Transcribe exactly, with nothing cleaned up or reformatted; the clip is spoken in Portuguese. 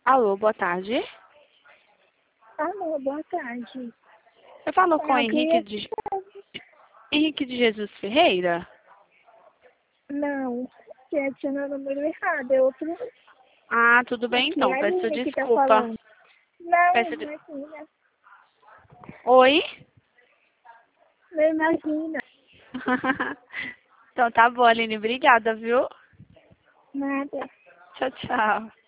Alô, boa tarde. Alô, boa tarde. Eu falo com É, eu Henrique queria... de, Henrique de Jesus Ferreira? Não, você adicionou o número errado, é outro. Ah, tudo bem Aqui é então, a peço Aline que tá desculpa. falando. Não, Peço de... imagina. Oi? Não imagina. Então tá bom, Aline, obrigada, viu? Nada. Tchau, tchau.